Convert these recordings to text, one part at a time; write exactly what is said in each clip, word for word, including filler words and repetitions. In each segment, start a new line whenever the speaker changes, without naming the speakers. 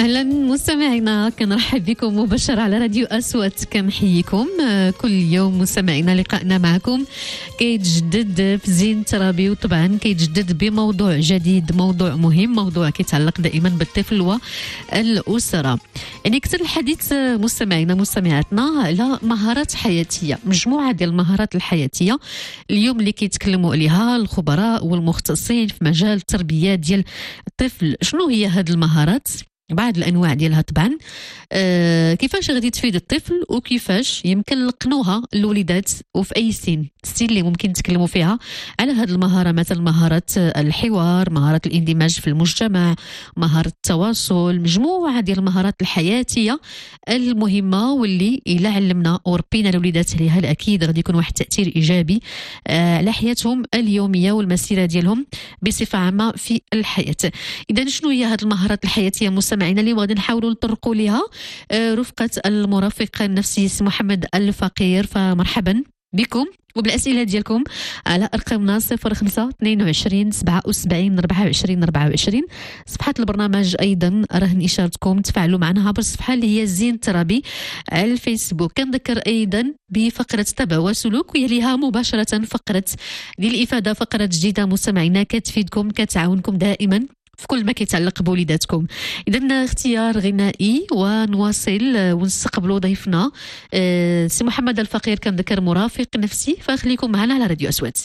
أهلا مستمعينا، كنرحب بكم مباشرة على راديو أصوات. كنحييكم كل يوم مستمعينا. لقائنا معكم كيتجدد في زين ترابي، وطبعا كيتجدد بموضوع جديد، موضوع مهم، موضوع كيتعلق دائما بالطفل والأسرة. يعني كثر الحديث مستمعينا مستمعاتنا على مهارات حياتية، مجموعة ديال المهارات الحياتية اليوم اللي كيتكلموا عليها الخبراء والمختصين في مجال التربية ديال الطفل. شنو هي هاد المهارات؟ بعض الانواع ديالها طبعا، أه كيفاش غادي تفيد الطفل وكيفاش يمكن نلقنوها الوليدات وفي اي سن السن اللي ممكن نتكلموا فيها على هذه المهاره، مثلا مهاره الحوار، مهاره الاندماج في المجتمع، مهاره التواصل، مجموعه ديال المهارات الحياتيه المهمه واللي الا علمنا وربينا الوليدات عليها اكيد غادي يكون واحد التاثير ايجابي أه على حياتهم اليوميه والمسيره ديالهم بصفه عامه في الحياه. اذا شنو هي هذه المهارات الحياتيه مستمعينا اللي غادي نحاولوا نطرقوا ليها رفقة المرافق النفسي محمد الفقير؟ فمرحبا بكم وبالأسئلة ديالكم على أرقامنا صفر خمسة اثنين وعشرين سبعة وسبعين أربعة وعشرين أربعة وعشرين. صفحة البرنامج أيضا رهن إشارتكم تفاعلوا معنا عبر الصفحة اللي هي زين ترابي على الفيسبوك. كنذكر أيضا بفقرة تبع وسلوك ويليها مباشرة فقرة للإفادة، فقرة جديدة مستمعينا كتفيدكم كتعاونكم دائما في كل ما كيتعلق بوليداتكم. إذا اختيار غنائي ونواصل ونستقبلوا ضيفنا أه سي محمد الفقير، كنذكر مرافق نفسي، فخليكم معنا على راديو أصوات.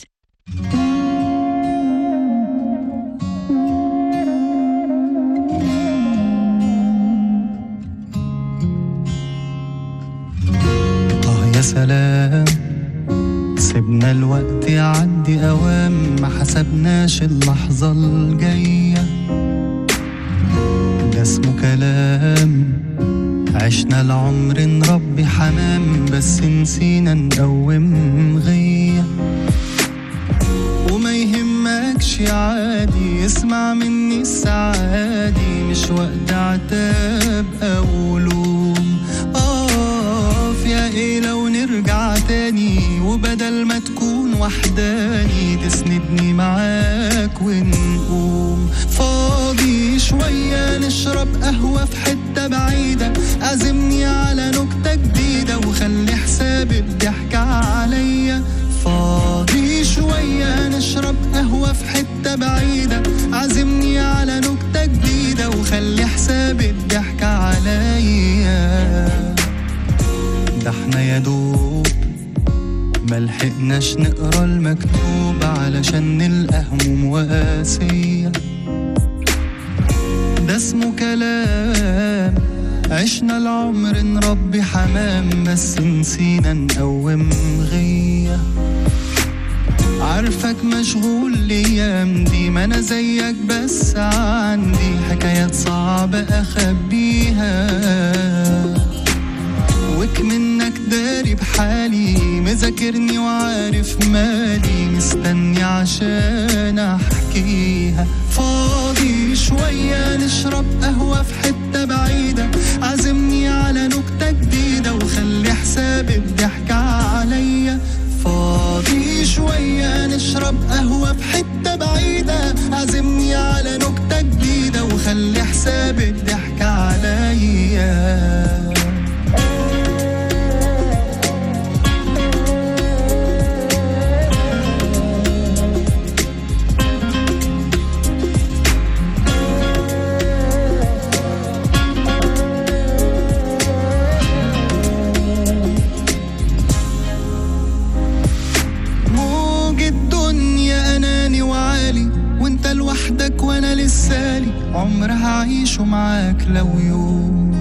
آه يا سلام، سيبنا الوقت يعدي أوام، ما حسبناش اللحظة الجاية. ده اسمه كلام، عشنا العمر نربي حمام، بس نسينا نقوم غية. وما يهمكش عادي، اسمع مني السعادي، مش وقت عتاب أو لوم. آه يا إيه لو نرجع تاني، وبدل ما تكون وحداني تسندني معاك ونقوم. فاضي شوية نشرب قهوة في حتة بعيدة، عزمني على نكتة جديدة وخلي حساب الضحكة عليا. فاضي شوية نشرب قهوة في حتة بعيدة، عزمني على نكتة جديدة وخلي حساب الضحكة عليا. ده احنا يا دوب ملحقناش نقرا المكتوب علشان نلقى هموم وقاسية. ده اسمه كلام، عشنا العمر نربي حمام، بس نسينا نقوم غية. عارفك مشغول الايام دي، ما انا زيك بس عندي حكايات صعبة اخبيها. وك منك داري بحالي، مذاكرني وعارف مالي، مستني عشان احكيها. فاضي شوية نشرب قهوة في حتة بعيدة، عزمني على نكتة جديدة وخلي حساب الضحكة عليا. فاضي شوية نشرب قهوة في حتة بعيدة، عزمني على نكتة جديدة وخلي حساب الضحكة عليا. لوحدك وانا لسالي، عمر هعيشه معاك لو يوم.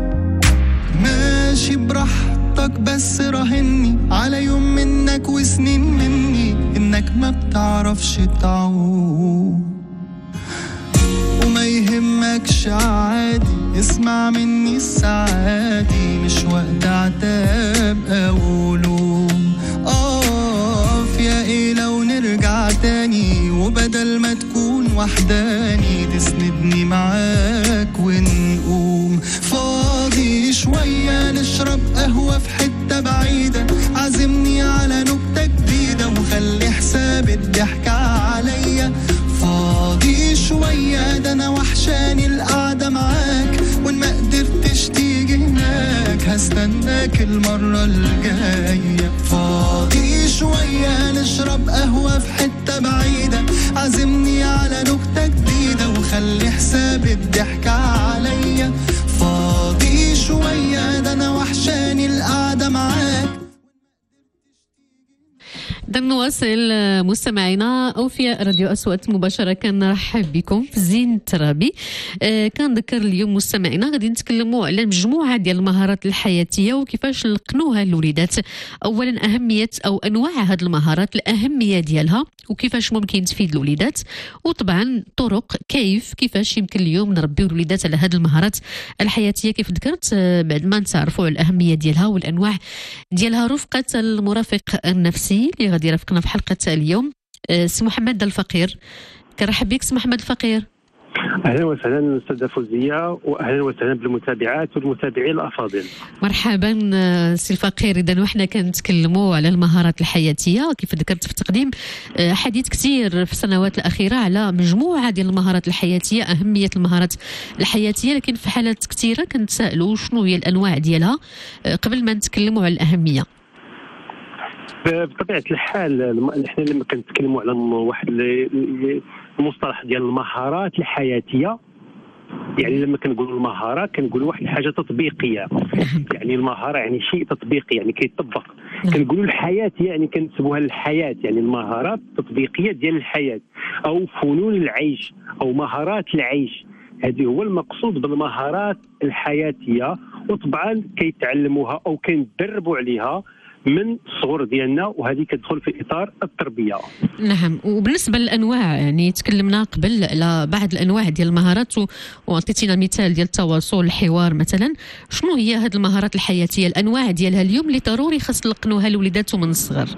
ماشي براحتك بس راهني على يوم منك وسنين مني، انك ما بتعرفش تعوم. وما يهمكش عادي، اسمع مني السعادي، مش وقت عتاب او لوم. اقف يا ايه لو نرجع تاني، وبدل ما تكون وحداني تسندني معاك ونقوم. فاضي شوية نشرب قهوة في حتة بعيدة، عزمني على نكتة جديدة وخلي حساب الضحكة عليا. فاضي شوية ده انا وحشاني القعدة معاك، معاك المرة الجاية. فاضي شوية نشرب قهوة في حتة بعيدة، عزمني على نكتة جديدة وخلي حساب الضحك عليا. فاضي شوية ده أنا وحشاني القعدة معاك.
إذا نواصل مستمعينا أوفياء راديو أصوات مباشرة، كنرحب بكم في زين الترابي. آه كنذكر اليوم مستمعينا غادي نتكلموا على مجموعة ديال المهارات الحياتية وكيفاش نلقنوها للوليدات. أولا أهمية أو أنواع هذه المهارات، الأهمية ديالها وكيفاش ممكن تفيد الوليدات، وطبعا طرق كيف كيفاش يمكن اليوم نربيو الوليدات على هذه المهارات الحياتية. كيف ذكرت آه بعد ما نتعرفوا على الأهمية ديالها والأنواع ديالها، رفقة المرافق النفسي اللي غادي يرافقنا في حلقة اليوم سي محمد الفقير. كنرحب بك سي محمد الفقير.
اهلا وسهلا استاذه فوزيه، واهلا وسهلا بالمتابعات والمتابعين الافاضل.
مرحبا سي الفقير. اذا وحنا كنتكلموا على المهارات الحياتيه، كيف ذكرت في التقديم حديث كثير في السنوات الاخيره على مجموعه ديال المهارات الحياتيه، اهميه المهارات الحياتيه، لكن في حالات كثيره كنتسائلوا شنو هي الانواع ديالها قبل ما نتكلموا على الاهميه.
بطبيعه الحال نحن لما كنتكلموا على واحد المصطلح ديال المهارات الحياتيه، يعني لما كنقولوا المهاره كنقولوا واحد الحاجه تطبيقيه، يعني المهاره يعني شيء تطبيقي يعني كيطبق. كنقولوا الحياه يعني كنسموها الحياه، يعني المهارات التطبيقيه ديال الحياه او فنون العيش او مهارات العيش. هذه هو المقصود بالمهارات الحياتيه، وطبعا كيتعلموها او كندربوا عليها من الصغر ديالنا، وهذه كتدخل في اطار التربيه.
نعم. وبالنسبه للانواع، يعني تكلمنا قبل على بعض الانواع ديال المهارات وعطيتينا مثال ديال التواصل الحوار مثلا. شنو هي هذه المهارات الحياتيه، الانواع ديالها اليوم اللي ضروري خاص نلقنوها لوليدات من الصغر؟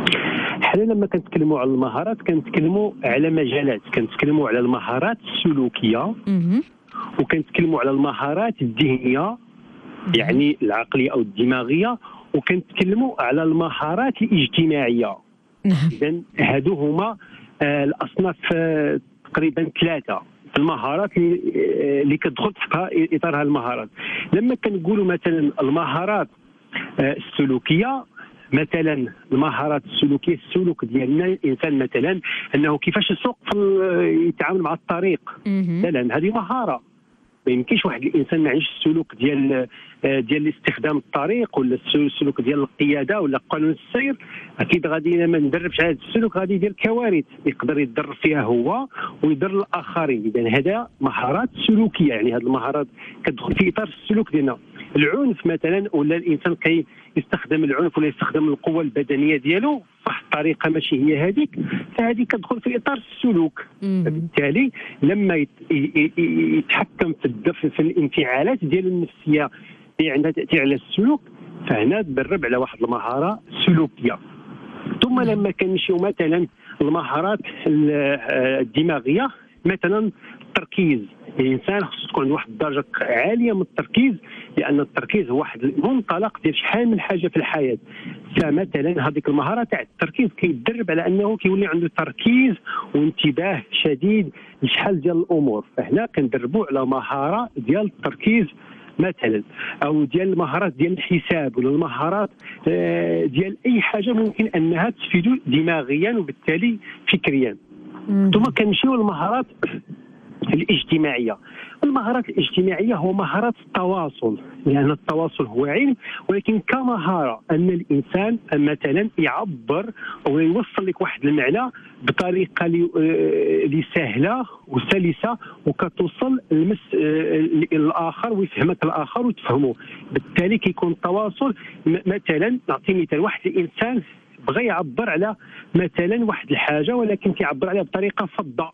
حنا لما كنتكلموا على المهارات كنتكلموا على مجالات، كنتكلموا على المهارات السلوكيه وكنتكلموا على المهارات الذهنيه يعني العقليه او الدماغيه، وكنتكلموا على المهارات الاجتماعيه. اذا هادو هما آه الاصناف آه تقريبا ثلاثه في المهارات اللي, آه اللي كتدخل في اطار المهارات. لما كنقولوا مثلا المهارات آه السلوكيه، مثلا المهارات السلوكيه السلوك ديالنا الانسان مثلا انه كيفاش يسوق يتعامل مع الطريق مثلا، هذه مهاره. ما يمكنش واحد الانسان ما عندوش السلوك ديال ديال استخدام الطريق ولا السلوك ديال القياده ولا قانون السير. اكيد غادي ما ندربش على هذا السلوك غادي يدير كوارث يقدر يتدرب فيها هو ويضر الاخرين. اذا هذا مهارات سلوكيه، يعني هذه المهارات كتدخل في اطار السلوك ديالنا. العنف مثلا، ولا الانسان كي يستخدم العنف ولا يستخدم القوه البدنيه ديالو بواحد الطريقه ماشي هي هذيك، فهذه كتدخل في اطار السلوك. فبالتالي لما يتحكم في في الانفعالات ديال النفسيه اللي عندها تاثير على السلوك، فهنا تدرب على واحد المهاره سلوكيه. ثم لما كنمشيو مثلا المهارات الدماغيه، مثلا التركيز. الانسان خصو تكون عنده واحد الدرجه عاليه من التركيز، لان التركيز هو واحد المنطلق ديال شحال من حاجه في الحياه. فمثلا هذيك المهاره تاع التركيز كيتدرب على انه كيولي عنده تركيز وانتباه شديد لشحال ديال الامور. فهنا كندربوا على مهاره ديال التركيز مثلا، او ديال المهارات ديال الحساب ولا المهارات ديال اي حاجه ممكن انها تفيدو دماغيا وبالتالي فكريا. ثم كنمشيو للمهارات الاجتماعيه. المهارات الاجتماعيه هو مهارات التواصل، لان التواصل هو علم، ولكن كمهاره ان الانسان مثلا يعبر او يوصل لك واحد المعنى بطريقه اللي سهله وسلسه وكتوصل لمس الاخر ويفهمك الاخر وتفهمه. بالتالي كيكون التواصل. مثلا نعطي مثال، واحد الانسان بغى يعبر على مثلا واحد الحاجه ولكن كيعبر عليها بطريقه فضه،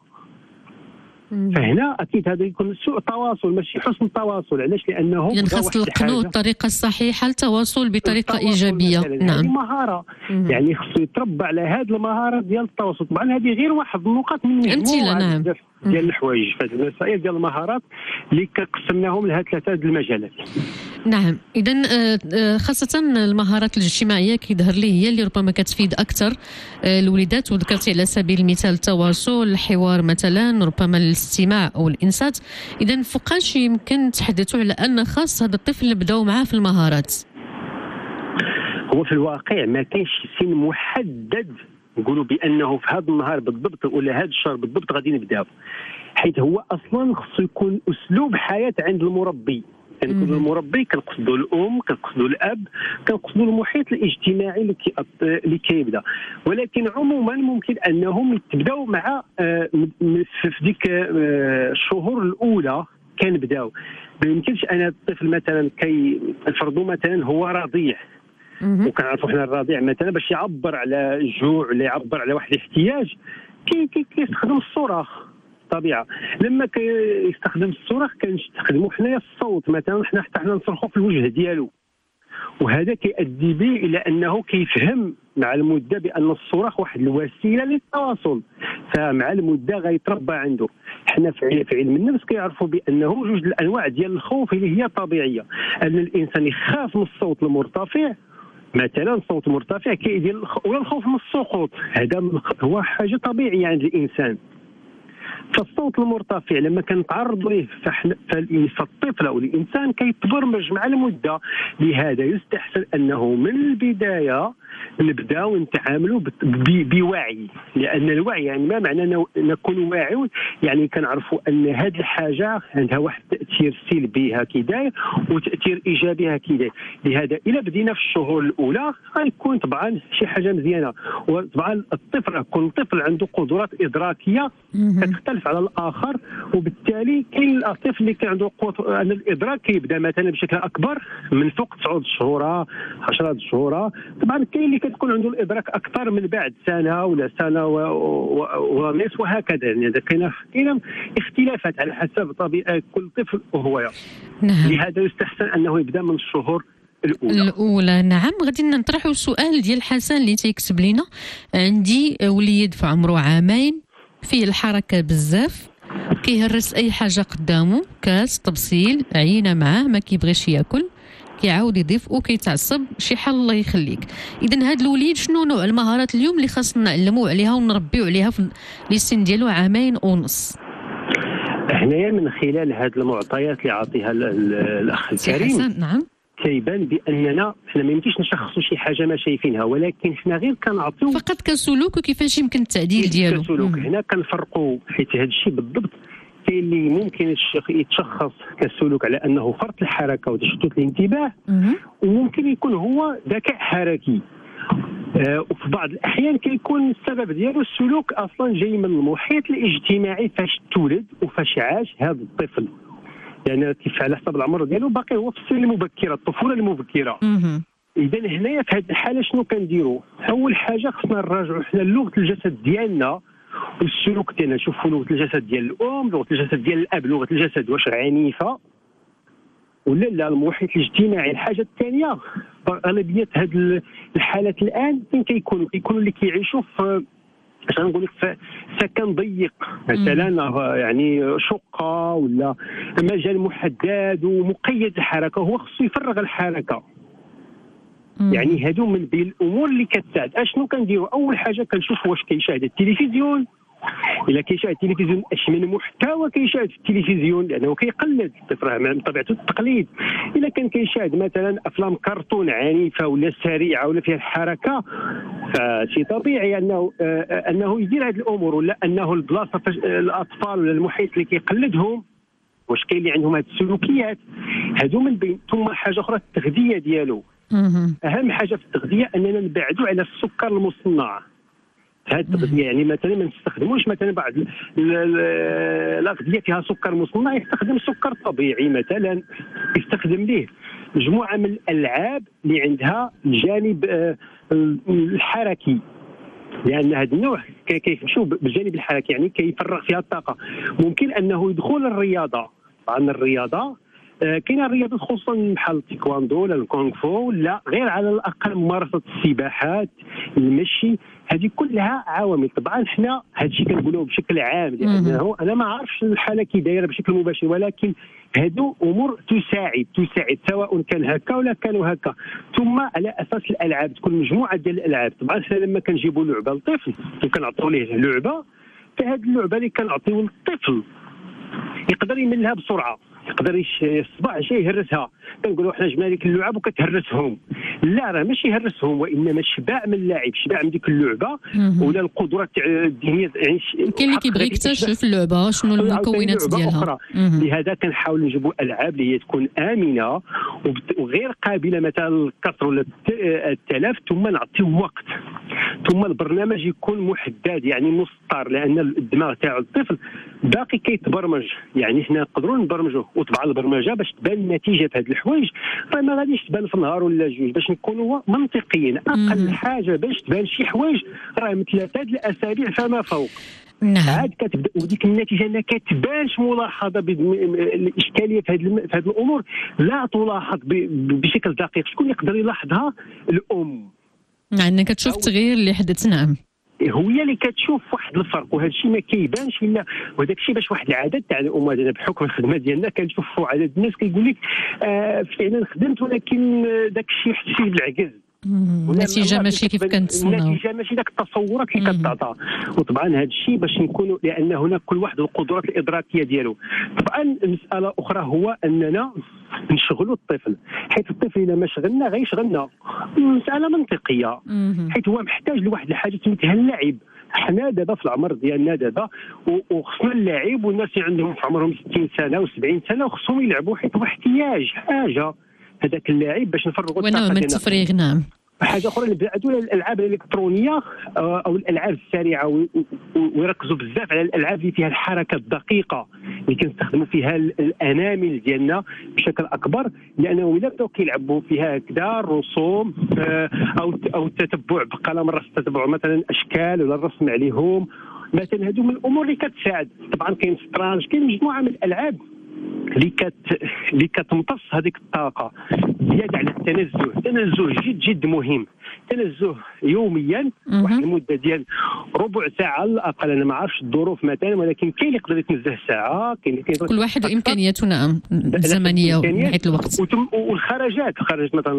فهنا اكيد هذا يكون سوء تواصل ماشي حسن تواصل. علاش؟ لانه
يعني خاص نلقنوا الطريقه الصحيحه للتواصل بطريقه ايجابيه.
نعم، هذه مهاره مم. يعني خصو يتربى على هذه المهاره ديال التواصل. طبعا هذه غير واحد النقاط من مجموعه نعم. ديال الحوايج في هذه المسائل ديال المهارات اللي قسمناهم لها ثلاثه المجالات.
نعم. اذا خاصه المهارات الاجتماعيه كيظهر لي هي اللي ربما كتفيد اكثر الوليدات، وذكرتي على سبيل المثال التواصل الحوار مثلا، ربما الاستماع او الانصات. اذا فوقاش يمكن تحدثوا على ان خاص هذا الطفل نبداو معاه في المهارات؟
هو في الواقع ما كاينش سن محدد نقولوا بانه في هذا النهار بالضبط ولا هذا الشهر بالضبط غادي نبداو، حيث هو اصلا خصو يكون اسلوب حياه عند المربي. كنقولوا يعني المربي كنقصدوا الام، كنقصدوا الاب، كنقصدوا المحيط الاجتماعي اللي كي اللي كيبدا. ولكن عموما ممكن انهم يتبداو مع في ديك الشهور الاولى كنبداو. ما يمكنش انا الطفل مثلا كي نفرضوا مثلا هو رضيع، وكنعرفوا حنا الرضيع مثلا باش يعبر على الجوع ولا يعبر على واحد الاحتياج كي كي كيستخدم الصراخ طبيعه. لما كيستخدم الصراخ كنستخدموا حنايا الصوت مثلا، حنا حتى حنا نصرخوا في الوجه ديالو، وهذا كيؤدي به الى انه كيفهم مع المده بان الصراخ واحد الوسيله للتواصل، فمع المده غيتربى عنده. حنا في علم النفس كيعرفوا بانه جوج الانواع ديال الخوف اللي هي طبيعيه، ان الانسان يخاف من الصوت المرتفع مثلا، الصوت المرتفع كيدير، ولا الخوف من السقوط، هذا هو حاجه طبيعيه عند الانسان. فالصوت المرتفع لما كنتعرض ليه فالطفل او الانسان كيتبرمج مع المده، لهذا يستحسن انه من البدايه نبداو نتعاملوا بوعي، لان الوعي يعني ما معنى نكون واعيون، يعني كنعرفوا ان هذه الحاجه عندها واحد التاثير سلبي هكا داير وتاثير ايجابي هكا داير. لهذا الى بدينا في الشهور الاولى غيكون طبعا شي حاجه مزيانه، وطبعا الطفل كل طفل عنده قدرات ادراكيه كتختلف على الاخر، وبالتالي كاين الطفل اللي كان عنده قوه ان الادراك كيبدا مثلا بشكل اكبر من فوق تسعة شهور عشرة شهور. طبعا كاين اللي كتكون عنده الادراك اكثر من بعد سنه ولا سنه ونصف وهكذا، يعني كاين كاين اختلافات على حسب طبيعه كل طفل وهو.
نعم.
لهذا يستحسن انه يبدا من الشهور الأولى.
الأولى نعم. غادي نطرحوا السؤال ديال حسن اللي تيكتب لنا: عندي وليد في عمره عامين، فيه الحركة بزاف، كيهرس أي حاجة قدامه، كاس، طبسيل، عينة معاه، ما كيبغيش ياكل، كيعاود يضيف وكيتعصب، شي حال الله يخليك. إذا هذا الوليد شنو نوع المهارات اليوم اللي خاصنا نعلموه عليها ونربيو عليها في السن ديالو عامين ونص؟
هنايا من خلال هذه المعطيات اللي عطيها الأخ الكريم
نعم
كيبان باننا حنا ما يمكنش نشخصوا شي حاجه ما شايفينها، ولكن حنا غير كنعطيو
فقط كسلوك وكيفاش يمكن التعديل ديالو.
كسلوك هنا كنفرقوا، حيت هذا الشيء بالضبط كاين اللي ممكن يتشخص كسلوك على انه فرط الحركه وتشتت الانتباه، وممكن يكون هو ذكاء حركي. آه وفي بعض الاحيان كيكون السبب ديالو السلوك اصلا جاي من المحيط الاجتماعي فاش تولد وفاش عاش هذا الطفل، لأن يعني كيف على حسب العمر ديالو باقي هو في السن المبكرة، الطفولة المبكرة. إذا هنايا في هذه الحالة شنو كنديروا؟ أول حاجة خصنا نراجعوا حنا لغة الجسد ديالنا والسلوك ديالنا، نشوفوا لغة الجسد ديال الأم، لغة الجسد ديال الأب، لغة الجسد واش عنيفة ولا لا، المحيط الاجتماعي. الحاجة الثانية غالبية هذه الحالات الآن فين كيكونوا؟ كيكونوا اللي كيعيشوا في اش غنقول لك في سكن ضيق مثلا، يعني شقه ولا مجال محدد ومقيد الحركه، هو خصو يفرغ الحركه. مم. يعني هادو من بين الامور اللي كتساعد. اشنو كنديروا؟ اول حاجه كنشوف واش كيشاهد التلفزيون، الا كيشاهد التلفزيون اش من محتوى كيشاهد في التلفزيون، لانه كيقلد الطفل من طبيعته التقليد. الا كان كيشاهد مثلا افلام كرتون عنيفه ولا سريعه ولا فيها الحركه، فشي طبيعي انه آه انه يدير هذه الامور، ولا انه البلاصه الاطفال ولا المحيط اللي كيقلدهم واش كاين اللي عندهم هذه السلوكيات هادو من بين. ثم حاجه اخرى التغذيه ديالو. اهم حاجه في التغذيه اننا نبعدوا على السكر المصنع. هذه التغذيه يعني مثلا ما نستخدموش مثلا بعض الاغذيه فيها سكر مصنع، يستخدم سكر طبيعي مثلا، يستخدم ليه مجموعه من الالعاب اللي عندها الجانب الحركي، لان هذا النوع كيمشيو بالجانب الحركي، يعني كيفرغ فيها الطاقه. ممكن انه يدخل الرياضه، عن الرياضه كاين الرياضات خصوصا بحال التايكواندو ولا الكونغ فو، لا غير على الاقل ممارسه السباحات، المشي، هذه كلها عوامل. طبعا حنا هذا الشيء كنقولوه بشكل عام، لانه انا ما عارفش الحاله كي دايره بشكل مباشر، ولكن هادو امور تساعد تساعد سواء كان هكا ولا كانوا هكا. ثم على اساس الالعاب تكون مجموعه ديال الالعاب. طبعا حنا لما كنجيبوا لعبه للطفل وكنعطيو ليه لعبه، فهاد اللعبه اللي كنعطيو للطفل يقدر يملها بسرعه، يقدر الصباح جاي يهرسها. كنقولوا حنا جبنا لك اللعاب وكتهرسهم، لا راه ماشي يهرسهم، وانما شبع من اللاعب، شبع من ديك اللعبه ولا القدرات الذهنيه. يعني
كاين اللي كيبغي يكتشف اللعبه شنو المكونات ديالها.
لهذا كنحاولوا نجيبوا العاب اللي هي تكون امنه وغير قابله مثلا للكسر ولا التلف، ثم نعطيو وقت، ثم البرنامج يكون محدد يعني مسطر، لان الدماغ تاع الطفل باقي كيتبرمج. يعني حنا نقدروا نبرمجوه، وطبعا البرمجه باش تبان النتيجه في هذه الحوايج راه ما غاديش تبان في نهار ولا جوج، باش نكونوا منطقيين. اقل حاجه باش تبان شي حوايج راه من ثلاثه الاسابيع فما فوق.
نعم.
عاد كتبدا وديك النتيجه ما كتبانش ملاحظه. الاشكاليه في هذه في هذه الامور لا تلاحظ بشكل دقيق. شكون يقدر يلاحظها؟ الام.
يعني كتشوف التغيير اللي حدث. نعم،
هي اللي كتشوف واحد الفرق، وهذا الشيء ما كيبانش الا. وهذاك الشيء باش واحد العدد تاع الامهات، انا بحكم الخدمه ديالنا كنشوفوا عدد الناس كيقول لك آه فعلا خدمت ولكن داك الشيء حسيت بالعجز.
النتيجه ماشي كيف كنتسناو،
النتيجه ماشي داك التصورات اللي كتعطى. وطبعا هذا الشيء باش نكونوا، لان هناك كل واحد القدرات الادراكيه ديالو. طبعا المساله اخرى هو اننا نشغلوا الطفل، حيث الطفل اذا ما شغلنا غيشغلنا. مساله منطقيه، حيث هو محتاج لواحد الحاجه سميتها اللعب. حنا دابا في العمر ديالنا دابا وخصنا اللاعب، والناس اللي عندهم في عمرهم ستين سنه وسبعين سنه وخصهم يلعبوا، حيث هو احتياج حاجه هذاك اللاعب باش نفرغوا الطاقه
ونوع من التفريغ. نعم.
حاجه اخرى اللي بعدوا الالعاب الالكترونيه او الالعاب السريعه، ويركزوا بزاف على الالعاب اللي فيها الحركه الدقيقه اللي كنستخدموا فيها الانامل ديالنا بشكل اكبر، لانه الا بداو كيلعبوا فيها هكذا الرسوم او او التتبع بقلم الرسم، تتبع مثلا اشكال ولا الرسم عليهم مثلا، هذو من الامور اللي كتساعد. طبعا كاين الشطرنج، كاين مجموعه من الالعاب اللي كت اللي كتمتص هذيك الطاقه زياده على التنزه. التنزه جد جد مهم، تنزه يوميا واحد المده ديال ربع ساعه على الاقل. انا ما عرفتش الظروف مثلا، ولكن كاين اللي يقدر يتنزه ساعه، كاين اللي
كل واحد وامكانياته. نعم، الزمنيه وناحيه الوقت.
والخرجات، خرجت مثلا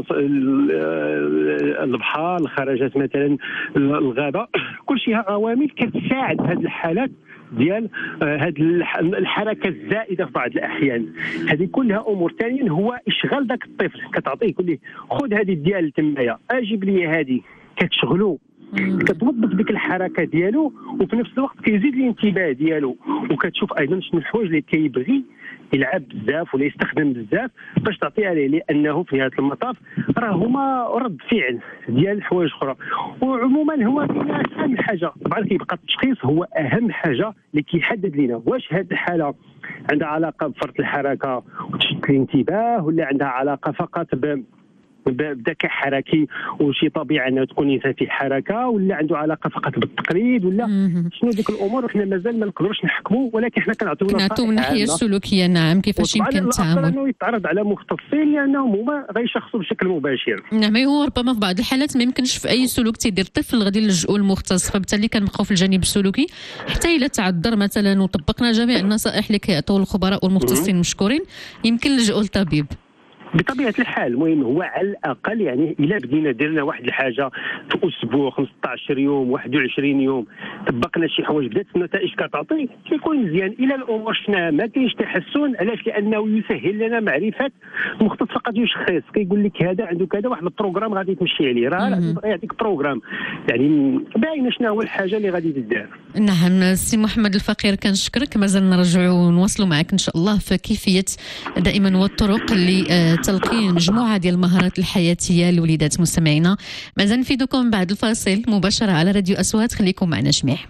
البحر، الخرجات مثلا الغابه، كل شيء عوامل كتساعد هذه الحالات ديال هذه الحركه الزائده في بعض الاحيان. هذه كلها امور. ثانيا هو اشغال ذاك الطفل، كتعطيه كل ليه خذ هذه ديال تمايا، اجيب لي هذه، كتشغلو، كتوظف ديك الحركه ديالو، وفي نفس الوقت كيزيد الانتباه ديالو، وكتشوف ايضا شنو الحوايج اللي كيبغي يلعب بزاف ولا يستخدم بزاف باش تعطيه عليه، لانه في نهايه المطاف راه هما رد فعل ديال الحوايج اخرى. وعموما هو اهم حاجه طبعا كيبقى التشخيص هو اهم حاجه اللي كيحدد لنا واش هذه الحاله عندها علاقه بفرط الحركه وتشتت الانتباه، ولا عندها علاقه فقط ب بذكاء حركي وشي طبيعه انه تكون انسان في حركه، ولا عنده علاقه فقط بالتقليد، ولا شنو ديك الامور. احنا مازال ما نقدروش نحكموا، ولكن احنا كنعطيو
كنعطيو من الناحيه السلوكيه. نعم، كيفاش يمكن التعامل.
انه يتعرض على مختصين لانهم هما غيشخصوا بشكل مباشر.
نعم، هو ربما في بعض الحالات ما يمكنش في اي سلوك تيدير الطفل غادي نلجؤوا المختص، فبالتالي كنبقاو في الجانب السلوكي حتى الى تعذر مثلا وطبقنا جميع النصائح اللي كيعطيو الخبراء والمختصين مشكورين، يمكن نلجؤوا للطبيب
بطبيعه الحال. المهم هو على الاقل يعني الا بدينا درنا واحد الحاجه في اسبوع خمسة عشر يوم واحد وعشرين يوم، طبقنا شي حوايج بدات النتائج كتعطي، كيكون مزيان. الى الامور شفنا ما كاينش تحسن، علاش؟ لانه يسهل لنا معرفه المختص فقط يشخص، كيقول لك هذا عنده كذا، واحد البروغرام غادي تمشي عليه، راه يعطيك بروغرام يعني باينه شنو هو الحاجه اللي غادي تدار.
نعم سي محمد الفقير، كنشكرك. مازال نرجعوا ونواصلوا معك ان شاء الله في كيفيه دائما والطرق اللي تلقين مجموعة ديال المهارات الحياتية لوليدات مستمعينا. مازال نفيدكم بعد الفاصل مباشرة على راديو أصوات، خليكم معنا شميح.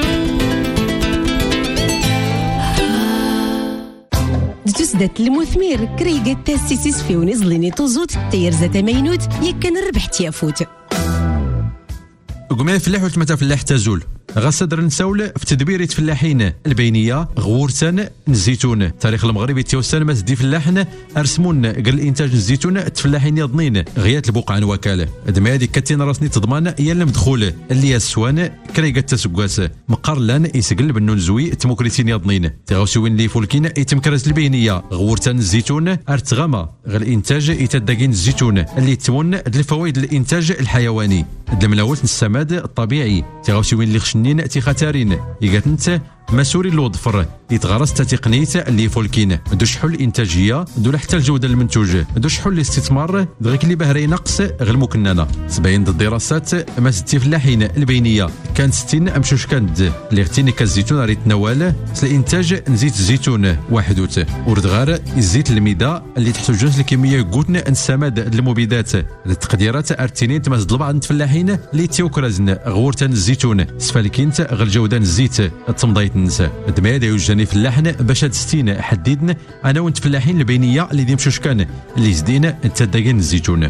تسدت المثمير كريقة تاسيسيس في ونزليني طوزوت تير زتا مينوت يكن الربح تيافوت
قمنا الفلاح والتمتا فلاح تزول غصدر نسول في تدبير فلاحين البينيه غورتان الزيتون تاريخ المغربي توسان ما زدي فلاحنا ارسمون قال انتاج الزيتون تفلاحين يضنين غيات البقعه وكاله دما هذيك كتين راسني تضمان يا المدخول اللي السوان كريقه تسقاس مقرلان يسقل بالنون زوي تموكريتين يضنين تغوسوين اللي فولكين يتمكرز البينيه غورتان الزيتون ارتغما غير الانتاج يتدقين الزيتون اللي تمون الفوائد الانتاج الحيواني الملاوت السماد الطبيعي تغوسوين اللي خشنين تي خطارين يقاتنت مسؤولي الوظفر يتغرس تقنيه اللي فولكين دو شحال الانتاجيه دو حتى الجوده المنتوج دو شحال الاستثمار دغيك اللي بهري نقص غير المكننه تبين الدراسات ما ستي فلاحين البينيه كانت ستين امشوش كانت اللي غتيني كالزيتون راه يتناول الانتاج نزيت الزيتون واحدوت ورد غار الزيت الميدا اللي تحتاج الكميه قوتنا انسماد المبيدات التقديرات ارتينين تمازد بعض الفلاحين اللي تيوكرازن غورتان الزيتون سفالكينت غير جودان الزيت التمضيت نسا دمياد يوجاني فلاحن باش ستين حديدن انا وانت فلاحين البينيه اللي ديمشوش كان اللي زدين تداقين الزيتون.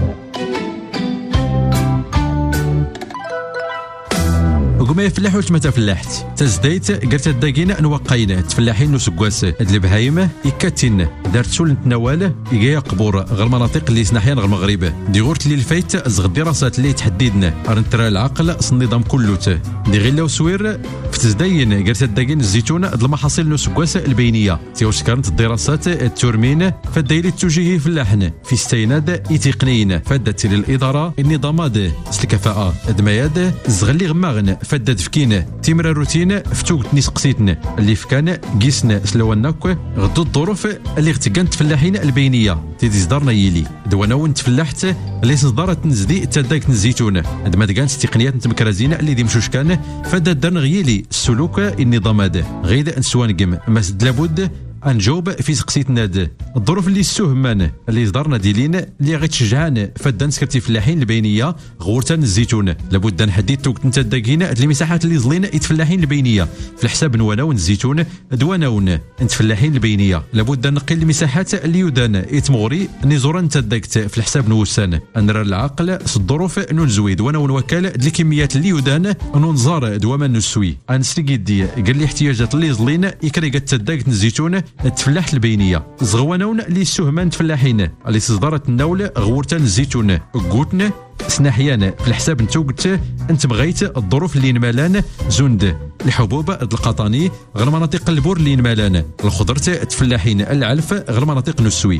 وكما يفلاح وش ما تفلاحت تزديت قلت الداقين نوقين تفلاحين وسكواس هاد البهايم يكاتين دارت سول نتناول يجي قبور غير المناطق اللي سناحيان غير المغرب دي غورت اللي الفايت زغ دراسات اللي تحددنا رنترا العقل النظام كلوت دي غير لو سوير في تزدين قلت الداقين الزيتون هاد المحاصيل نوسكواس البينيه تيوسكرت الدراسات التورمين فالدايري التوجيهي فلاحن في استيناد تقنيين فادت للاداره النظامات الكفاءه دمياد زغلي غماغن فداد فكينا تيمرا روتين فتوك نسقسيتنا اللي فكان قيسنا سلواناك غدو الظروف اللي غتكانت فلاحين البينيه تيدي صدارنا يلي دوانا وانت فلاحت اللي صدارت نزدي تداك الزيتون عندما كانت تقنيات نتمكرازين اللي دي مشوش كان فداد درن غيلي السلوك النظامات غير نسوانقم ما سد لابد انجوب في سقسيت ناد الظروف اللي السهمان اللي صدرنا ديلين اللي غتشجعان فدان سكرتي فلاحين البينيه غورتان الزيتون لابد نحدد توك نتا داكينا هاد المساحات اللي زلين يتفلاحين البينيه في الحساب نواناون الزيتون دواناون انت فلاحين البينيه لابد نقل المساحات اللي يدان يتمغري نزورا نتا داكت في الحساب نوسان نرى العقل الظروف ننزوي دواناون وكاله الكميات اللي يدان ننظر دواما نسوي انسليدي قال لي احتياجات اللي زلين يكري تداكت الزيتون تفلاح البينيه زغوانون اللي السهمان تفلاحين اللي صدرت النول غورتان الزيتون قوتنا سناحيان في الحساب نتوقت انت بغيت الظروف اللي نمالان زند الحبوب القطاني غير مناطق البور اللي نمالان الخضر تفلاحين العلف غير مناطق نسوي.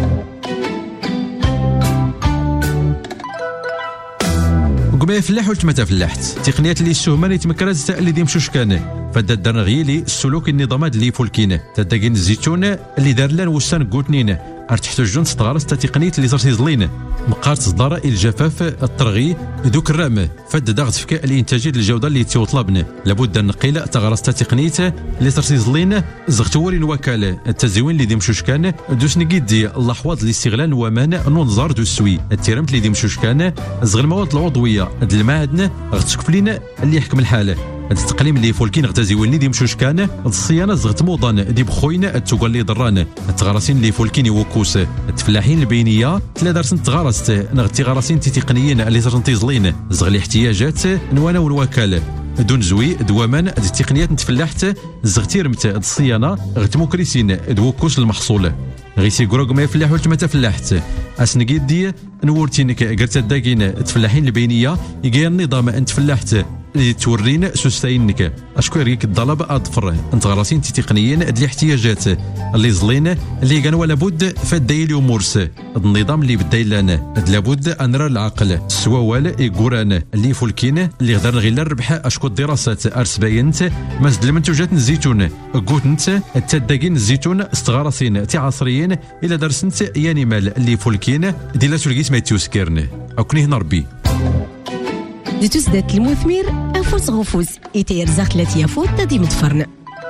وكما يفلاح وش ما تفلاحت تقنيات اللي السهمان يتمكرز اللي ديمشوش كان فداد درنا غيلي السلوك النظامات اللي فولكين تداقين الزيتون اللي دار لان وسان قوتنين ارتحتاجون تغارس تقنيه اللي صار زلين مقارت صدار الجفاف الطرغي دوك الرام فد داغت فك الانتاجيه الجوده اللي تيطلبنا لابد ان نقيل تغارس تقنيه اللي صار زلين زغتورين وكاله التزوين اللي ديمشوش كان دوس نقيدي اللحظات الاستغلال ومان ننظر دو السوي التيرمت اللي ديمشوش كان زغ المواد العضويه المعادن غتسكف لينا اللي يحكم الحاله التقليم اللي فولكين غتازيولني دي مشوش كان الصيانه زغت موضان دي بخوين التوغال اللي ضران التغارسين اللي فولكين يوكوس التفلاحين البينيه تلا درسن تغارست نغتي غارسين تقنيين اللي صرن تيزلين زغ الاحتياجات نوانا والوكاله دون زوي دوامان دي التقنيات نتفلاحت زغتير متى الصيانه غتموكريسين دوكوس المحصول غيسي كروك ما يفلاح ولا ما تفلاحت اسنقيد دي نورتينك قلت داكين تفلاحين البينيه يجي النظام انت فلاحت اللي تورينا سوستاينك اشكون ريك الطلب اضفر انت غراسين تقنيين هاد الاحتياجات اللي زلين اللي كان ولا بد فدايلي امورس النظام اللي بدا لنا لابد ان نرى العقل سواوال يقوران اللي فولكين اللي غدر غير الربح اشكون دراسات ارسباينت مازد المنتوجات الزيتون قوتنت التداقين الزيتون استغراسين تي عصريين الى درسنت يعني مال اللي فولكين ديلا سولكيس ما يتوسكرن اكوني هنا ربي
دي تسدات المثمر أفوس غفوز إتير زغت لاتيا فوت تدي متفرن.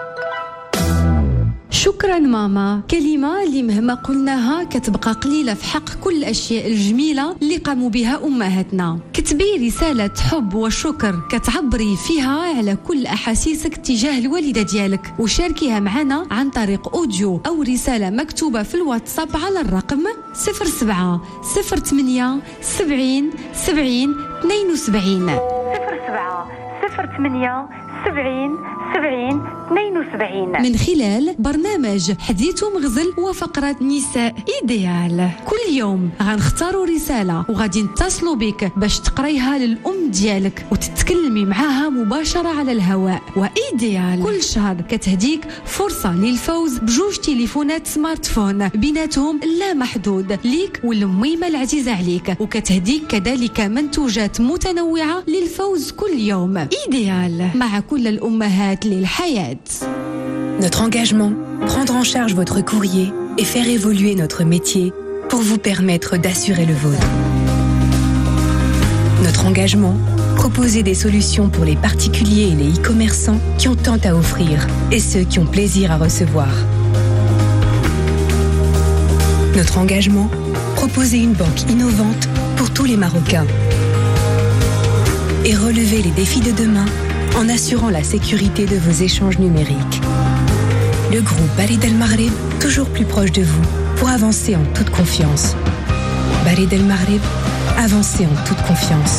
شكرا ماما، كلمة اللي مهما قلناها كتبقى قليلة في حق كل الأشياء الجميلة اللي قاموا بها أمهاتنا. كتبي رسالة حب وشكر كتعبري فيها على كل أحاسيسك تجاه الوالدة ديالك وشاركيها معنا عن طريق أوديو أو رسالة مكتوبة في الواتساب على الرقم صفر سبعة صفر ثمانية سبعين سبعين اثنين وسبعين صفر سبعة صفر ثمانية سبعين سبعين اثنين وسبعين من خلال برنامج حديث ومغزل وفقرة نساء إيديال. كل يوم غنختاروا رسالة وغادي نتصلوا بك باش تقريها للأم بنت ديالك وتتكلمي معاها مباشرة على الهواء. وإيديال كل شهر كتهديك فرصة للفوز بجوج تليفونات سمارت فون بيناتهم لا محدود ليك والميمة العزيزة عليك، وكتهديك كذلك منتوجات متنوعة للفوز كل يوم. إيديال مع كل الأمهات للحياة.
Notre engagement, prendre en charge votre courrier et faire évoluer notre métier pour vous permettre d'assurer le vôtre. Notre engagement, proposer des solutions pour les particuliers et les e-commerçants qui ont tant à offrir et ceux qui ont plaisir à recevoir. Notre engagement, proposer une banque innovante pour tous les Marocains et relever les défis de demain en assurant la sécurité de vos échanges numériques. Le groupe Barid El Maghrib, toujours plus proche de vous pour avancer en toute confiance. Barid El Maghrib, avancer en toute confiance.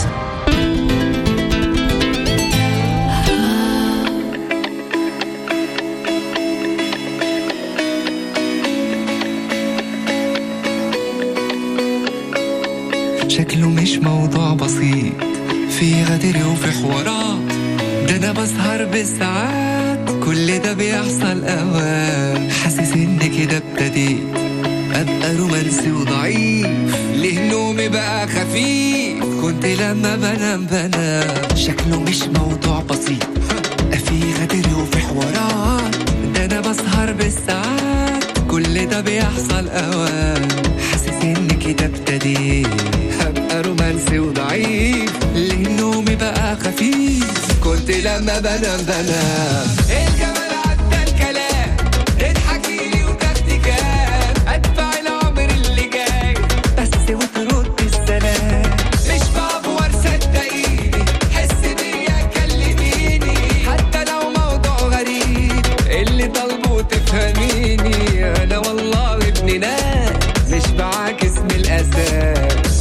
شكله مش موضوع بسيط، في غدر وفي حوارات، ده انا بسهر بالساعات، كل ده بيحصل اوقات، حاسس ان كده ابتديت ابقى رومانسي وضعيف، ليه نومي بقى خفيف، كنت لما بنام بنام. شكله مش موضوع بسيط، في غدر وفي حوارات، ده انا بسهر بالساعات، كل ده بيحصل اوقات، حاسس ان كده ابتديت ابقى رومانسي وضعيف، ليه نومي بقى خفيف، كنت لما بنام بنام. الجمال عدى الكلام، تضحكي لي وتاخدي كام، ادفع العمر اللي جاي بس وترد السلام، مش بعبور صدقيني، حس بيا كلميني، حتى لو موضوع غريب اللي طالبه تفهميني، انا والله ابن ناس مش بعاكس من الاساس.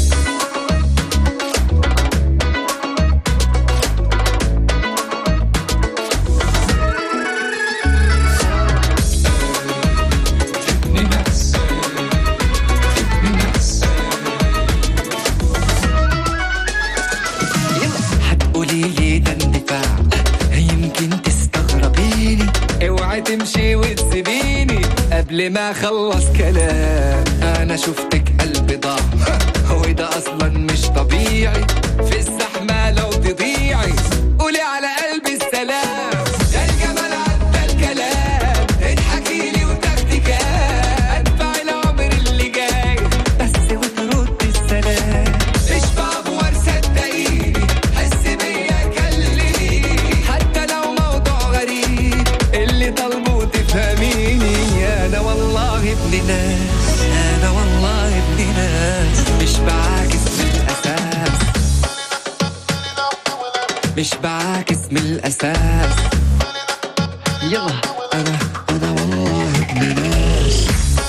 تمشي وتسيبيني قبل ما اخلص كلام، انا شفتك قلبي ضاع، وده اصلا مش طبيعي، في الزحمه لو تضيعي قولي على قلبي السلام. يا الجمال عدى الكلام، اضحكي لي وتاخدي كام، ادفع العمر اللي جاي بس وترد السلام، مش بعبور صدقيني، حس بيا كلميني، حتى لو موضوع غريب اللي طالبه تفهميني، انا والله ابن ناس، انا والله ابن ناس، مش بعاكس من الاساس، مش بعاكس من الاساس. يلا انا انا والله ابن ناس.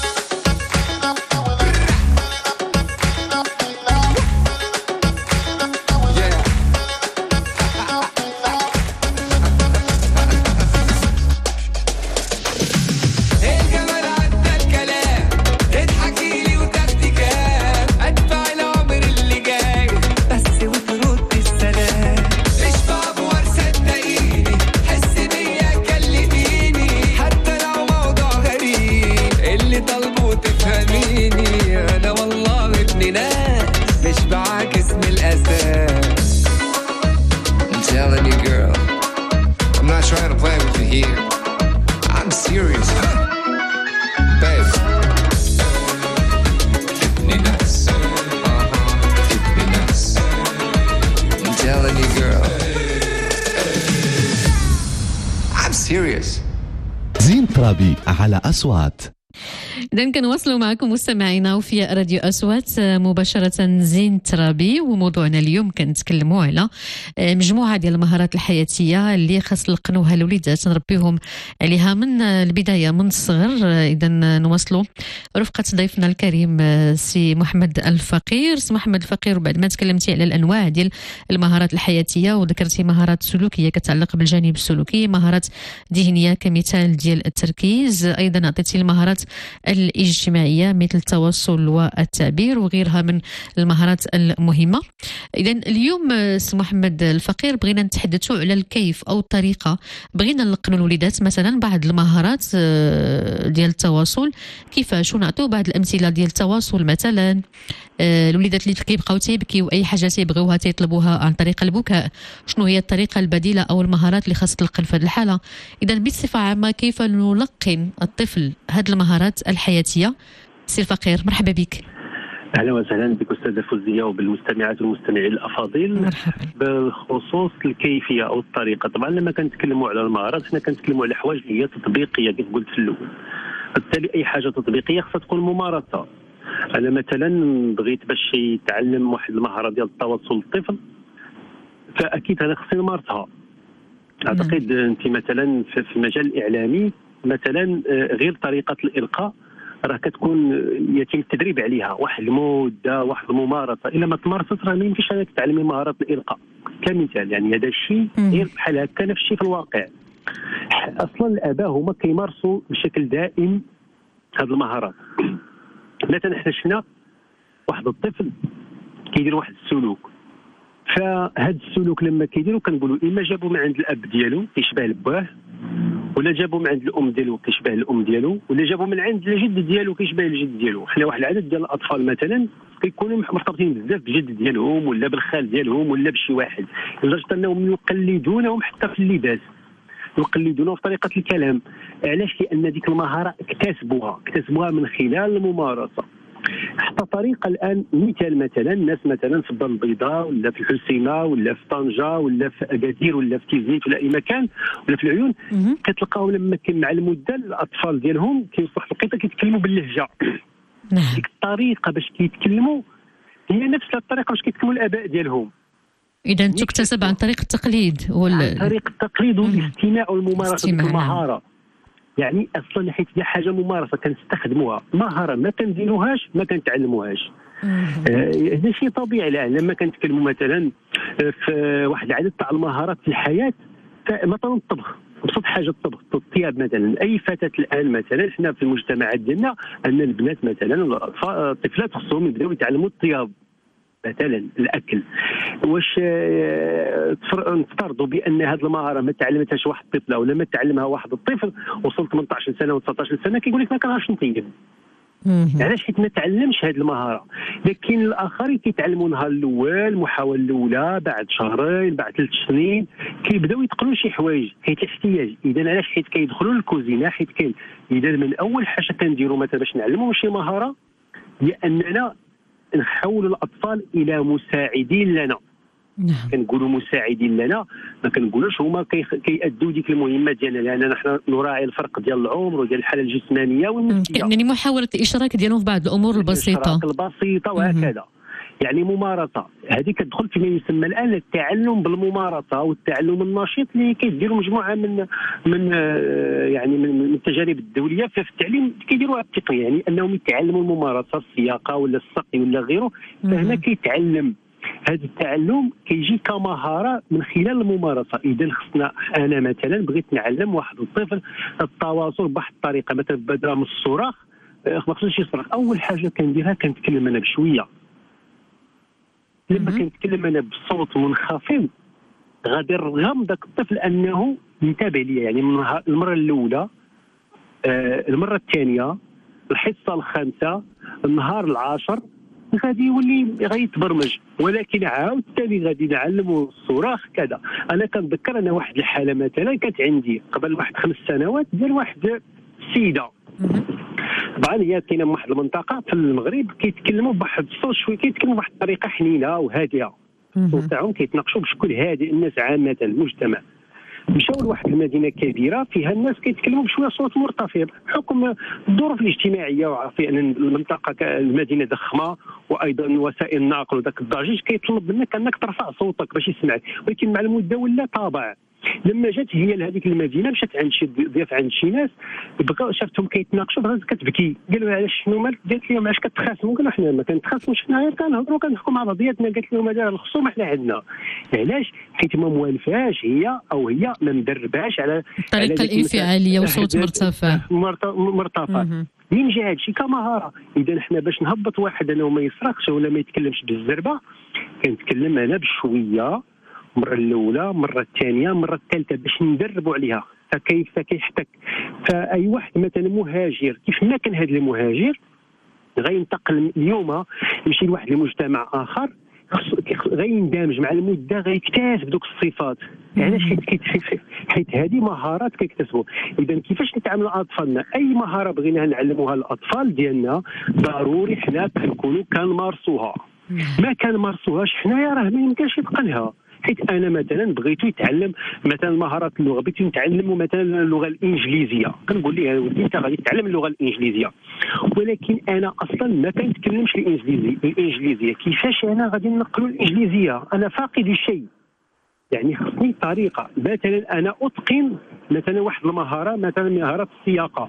زين ترابي على أصوات.
إذن كنواصلوا معكم مستمعينا وفي راديو أصوات مباشرة زين ترابي، وموضوعنا اليوم كنتكلموا على مجموعة ديال المهارات الحياتية اللي خاص نلقنوها الوليدات نربيهم عليها من البداية من الصغر. إذن نواصلوا رفقة ضيفنا الكريم سي محمد الفقير. سي محمد الفقير، وبعد ما تكلمتي على الأنواع ديال المهارات الحياتية وذكرتي مهارات سلوكية كتعلق بالجانب السلوكي، مهارات ذهنية كمثال ديال التركيز، أيضا أعطيتي المهارات الاجتماعية مثل التواصل والتعبير وغيرها من المهارات المهمة. إذن اليوم سي محمد الفقير بغينا نتحدثوا على الكيف أو الطريقة، بغينا نلقنوا الوليدات مثلا بعض المهارات ديال التواصل، كيفاش ونعطيو بعض الأمثلة ديال التواصل مثلا. الوليدات اللي كيبقاو تيبكيو اي حاجه تيبغيوها تيطلبوها عن طريق البكاء، شنو هي الطريقه البديله او المهارات اللي خاص تلقن في هذه الحاله؟ اذا بصفه عامه كيف نلقن الطفل هذه المهارات الحياتيه؟ سي الفقير مرحبا بك.
اهلا وسهلا بك استاذه فوزيه وبالمستمعات والمستمعين الافاضل.
مرحبا.
بخصوص الكيفيه او الطريقه، طبعا لما كنتكلموا على المهارات حنا كنتكلموا على حوايج اللي هي تطبيقيه كيف قلت في الاول، بالتالي اي حاجه تطبيقيه خاصها تكون ممارسه. انا مثلا بغيت باش يتعلم واحد المهاره ديال التواصل الطفل، فاكيد انا خصني نمارسها. اعتقد انت مثلا في المجال الاعلامي مثلا غير طريقه الالقاء راه كتكون يتم التدريب عليها واحد المده، واحد الممارسه. الا ما تمارست راه ما يمكنش انك تعلمي مهاره الالقاء كمثال. يعني هذا الشيء غير بحال هكا نفس الشيء في الواقع. اصلا الاباء هما كيمارسوا بشكل دائم هذه المهارات. مثلا حنا شفنا واحد الطفل كيدير واحد السلوك، فهاد السلوك لما كيديروا كنقولوا اما جابوا من عند الاب ديالو كيشبه لباه، ولا جابوا من عند الام ديالو كيشبه الام ديالو، ولا جابوا من عند الجد ديالو كيشبه الجد ديالو. حنا واحد العدد ديال الاطفال مثلا كيكونوا مرتبطين بزاف بالجد ديالهم ولا بالخال ديالهم ولا بشي واحد، لدرجه انهم يقلدونهم حتى في اللباس، يقلدونه في طريقه الكلام. علاش؟ لان ديك المهاره اكتسبوها اكتسبوها من خلال الممارسه. حتى طريقه الان مثال مثلا الناس مثلا في الدار البيضاء ولا في الحسيمه ولا في طنجه ولا في اكادير ولا في تيزنيت ولا اي مكان ولا في العيون، كتلقاهم لما كنعلموا الاطفال ديالهم كيوصلوا في القطه كيتكلموا باللهجه.
نعم.
ديك الطريقه باش كيتكلموا هي نفس الطريقه باش كيتكلموا الاباء ديالهم.
اذا تكتسب عن طريق التقليد وال...
عن طريق التقليد والاستماع والممارسه. المهاره يعني اصلا حيت هي حاجه ممارسه كنستخدموها، مهاره ما كنديروهاش ما كنتعلموهاش. هذا آه شيء طبيعي. لان لما كنتكلموا مثلا في واحد العدد تاع المهارات في الحياه، مثلا الطبخ، ابسط حاجه الطبخ، الطياب مثلا. اي فتاه الان مثلا حنا في المجتمعات ديالنا ان البنات مثلا الطفلات خصهم يبداو يتعلموا الطياب مثلا الاكل. واش نفترضوا بان هذه المهاره ما تعلمتهاش واحد الطفله ولا ما تعلمها واحد الطفل وصل ثمنطاش سنه وتسعطاش سنه كيقول لك ما كنعرفش نطيب. علاش؟ حيت ما تعلمش هذه المهاره. لكن الاخرين كيتعلموا النهار الاول، المحاوله الاولى، بعد شهرين، بعد ثلاث سنين كيبداو يتقنوا شي حوايج حيت الاحتياج. اذا علاش؟ حيت كيدخلوا للكوزينه. حيت كاين اذا من اول حاجه كنديروا مثلا باش نعلموا شي مهاره هي اننا نحول الاطفال الى مساعدين لنا.
نعم.
كنقولوا مساعدين لنا، ما كنقولوش هما كيأدوا ديك المهمه ديالنا، لان نحن نراعي الفرق ديال العمر وديال الحاله الجسمانيه والنفسيه.
يعني محاوله الاشراك ديالهم في بعض الامور البسيطه
البسيطه وهكذا. يعني ممارسه هذه كتدخل فيما يسمى الان التعلم بالممارسه والتعلم النشيط اللي كيديروا مجموعه من من يعني من التجارب الدوليه في التعليم كيديروها التقنيه، يعني انهم يتعلموا الممارسه، السياقه ولا السقي ولا غيره. فهنا كيتعلم هذا التعلم كيجي كمهاره من خلال الممارسه. اذا خصنا انا مثلا بغيت نعلم واحد الطفل التواصل بواحد الطريقه، مثلا بدرا من الصراخ ما خصنيش يصرخ. اول حاجه كنديرها كنتكلم انا بشويه. لما كنتكلم انا بصوت منخفض غادي نرغم ذاك الطفل انه ينتبه لي. يعني من المره الاولى، آه المره الثانيه، الحصه الخامسه، النهار العاشر غادي يولي غيتبرمج. ولكن عاود ثاني غادي نعلمه الصراخ كذا. انا كنذكر انا واحد الحاله مثلا كانت عندي قبل واحد خمس سنوات ديال واحد السيده. طبعا هي كاينه واحد المنطقه في المغرب كيتكلموا بواحد الصوت شويه، كيتكلموا بواحد الطريقه حنينه وهادئه. الصوت تاعهم كيتناقشوا بشكل هادئ. الناس عامه المجتمع مشاو لواحد المدينه كبيره فيها الناس كيتكلموا بشويه صوت مرتفع بحكم الظروف الاجتماعيه، وعارفين ان المنطقه المدينه ضخمه وايضا وسائل النقل وذاك الضجيج كيطلب منك انك ترفع صوتك باش يسمعك. ولكن مع المده ولا طابع لما جات هي لهذيك المدينه مشات عند شي ضياف عند شي ناس بقاو شافتهم كيتناقشوا بغات كتبكي قالوا علاش شنو مالك قالت لهم علاش كتخاصموا قالوا حنا ما كنتخاصموش حنا غير كنهضروا كنحكوا مع بعضياتنا قالت لهم هذا الخصوم حنا عندنا علاش حيت ما موالفاش هي او هي ما مدرباش على
الطريقه الانفعاليه وصوت مرتفع
مرتفع من جا هادشي كمهاره. اذا حنا باش نهبط واحد انه ما يسرقش ولا ما يتكلمش بالزربه كنتكلم انا بشويه المره الاولى المره الثانيه المره الثالثه باش ندربوا عليها فكيف كيحتك. فاي واحد مثلا مهاجر كيف ما كان هذا المهاجر غينتقل اليوم يمشي لواحد المجتمع اخر غيندمج مع المده غيكتسب دوك الصفات. علاش حيت حيت هذه مهارات كيكتسبوا. اذا كيفاش نتعاملوا مع اطفالنا اي مهاره بغينا نعلموها للاطفال ديالنا ضروري حنا كنكونوا كنمارسوها. ما كنمارسوهاش حنايا راه ما يمكنش يتقنها. حيت انا مثلا بغيتو يتعلم مثلا مهارات اللغه بغيت نتعلم مثلا اللغه الانجليزيه كنقول ليه ولدي انت غادي تتعلم اللغه الانجليزيه ولكن انا اصلا ما كنتكلمش الانجليزي الانجليزيه كيفاش انا غادي ننقلوا الانجليزيه انا فاقد الشيء. يعني خصني طريقه مثلا انا اتقن مثلا واحد المهاره مثلا مهاره السياقه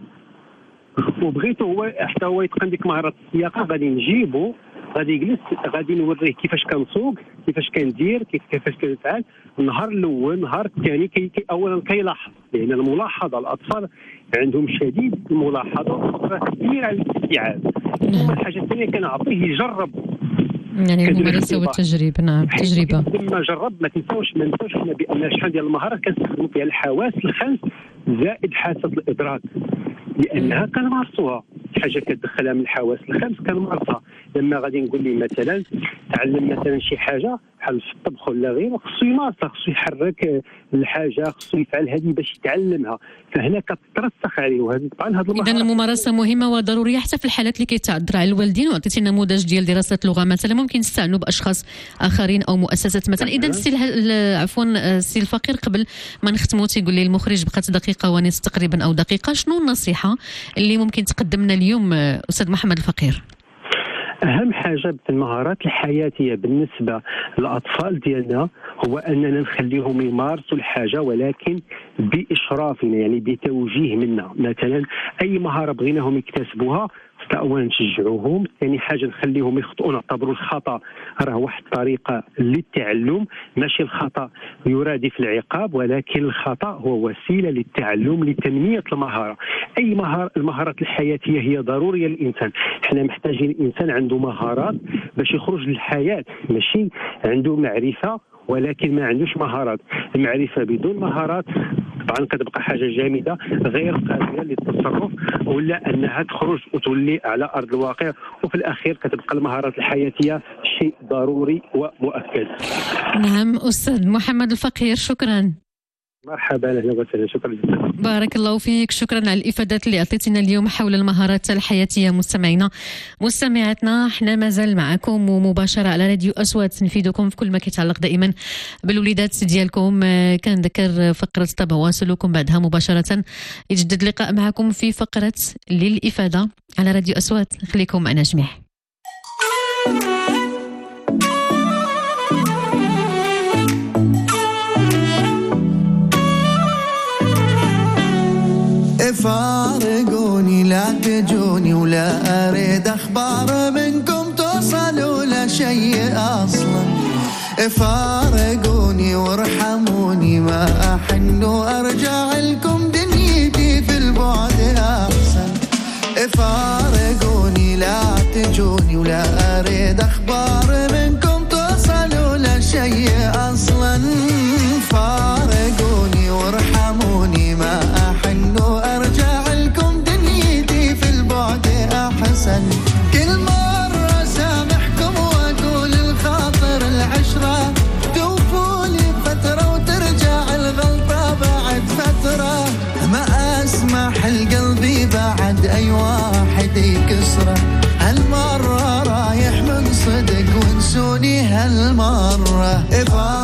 وبغيتو هو حتى هو يتقن ديك مهاره السياقه غادي نجيبو غادي يجلس غادي نوريه كيفاش كنسوق كيفاش كندير كيف كيفاش كنفعل. النهار الاول النهار الثاني كي, كي اولا كيلاحظ لان الملاحظه الاطفال عندهم شديد الملاحظه والقدره كبيره على الاستيعاب. ثم الحاجه الثانيه كنعطيه يجرب
يعني الممارسه والتجربه. نعم تجربه
لما جرب ما تنساوش ما ننساوش حنا بان شحال ديال المهارات كنستخدموا فيها الحواس الخمس زائد حاسه الادراك لانها كنمارسوها. حاجه كتدخلها من الحواس الخمس كنمارسها. لما غادي نقول لي مثلا تعلم مثلا شي حاجه بحال في الطبخ ولا غيره خصو يمارسها خصو يحرك الحاجه خصو يفعل هذه باش يتعلمها فهنا كترسخ عليه. وهذه طبعا هذه
اذا الممارسه مهمه وضروريه حتى في الحالات اللي كيتعذر على الوالدين. وعطيتي نموذج ديال دراسه لغه مثلا ممكن تستعنوا باشخاص اخرين او مؤسسات مثلا. اذا السي عفوا السي الفقير قبل ما نختموا تيقول لي المخرج بقات دقيقه ونص تقريبا او دقيقه شنو النصيحه اللي ممكن تقدم لنا اليوم استاذ محمد الفقير؟
أهم حاجة في المهارات الحياتية بالنسبة للأطفال ديالنا هو أننا نخليهم يمارسوا الحاجة ولكن بإشرافنا يعني بتوجيه منا. مثلا أي مهارة بغيناهم يكتسبوها أولا نشجعوهم. ثاني حاجة نخليهم يخطئوا نعتبروا الخطأ راه واحد الطريقة للتعلم ماشي الخطأ يرادف العقاب ولكن الخطأ هو وسيلة للتعلم لتنمية المهارة. أي مهارة المهارات الحياتية هي ضرورية للإنسان. احنا محتاجين الإنسان عنده مهارات باش يخرج للحياة ماشي عنده معرفة ولكن ما عندوش مهارات. المعرفة بدون مهارات طبعا كتبقى حاجه جامده غير قابله للتصرف ولا انها تخرج وتولي على ارض الواقع. وفي الاخير كتبقى المهارات الحياتيه شيء ضروري ومؤكد.
نعم استاذ محمد الفقير شكرا.
مرحبا اهلا وسهلا شكرا جدا.
بارك الله فيك شكرا على الافادات اللي اعطيتينا اليوم حول المهارات الحياتيه. مستمعينا مستمعاتنا احنا مازال معكم ومباشره على راديو اصوات نفيدكم في كل ما كيتعلق دائما بالوليدات ديالكم. كنذكر فقره تواصلكم بعدها مباشره يتجدد اللقاء معكم في فقره للافاده على راديو اصوات. خليكم معنا جميع.
فارقوني لا تجوني ولا أريد أخبار منكم توصلوا لشيء أصلا. فارقوني وارحموني ما أحن وأرجع لكم دنيتي في البعد أحسن. فارقوني لا تجوني ولا أريد أخبار منكم توصلوا لشيء أصلا. فارقوني وارحموني ما أحن وأرجع لكم دنيتي في البعد أحسن. كل مرة سامحكم وأقول الخاطر العشرة توفولي فترة وترجع الغلطة بعد فترة. ما أسمح القلبي بعد أي واحد يكسره. هالمرة رايح من صدق وانسوني هالمرة.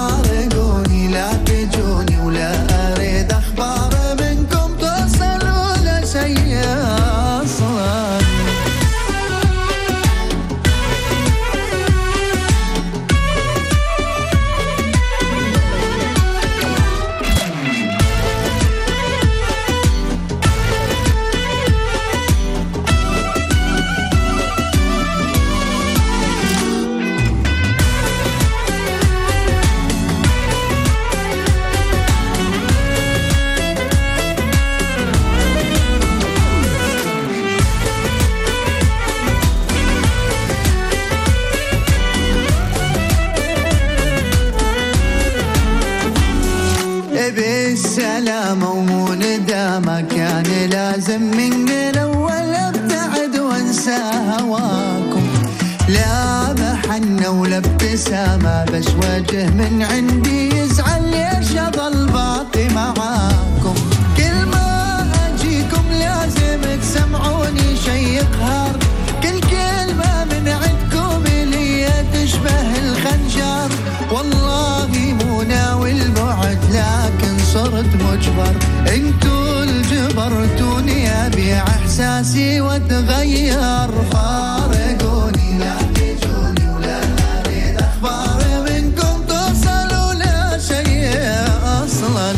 سلامة ومو ندامة كان لازم من الأول ابتعد وانسى هواكم لا محنة ولا ابتسامة بس وجه من عندي يزعل ليش أضل باقي معاكم كل ما أجيكم لازم تسمعوني شي يقهر كل كلمة من عندكم لي تشبه الخنجر والله مو ناوي البعد لكن صرت مجبر انتو الجبرتوني أبيع إحساسي واتغير فارقوني لا تجوني ولا أريد أخبار منكم توصل ولا شيء أصلا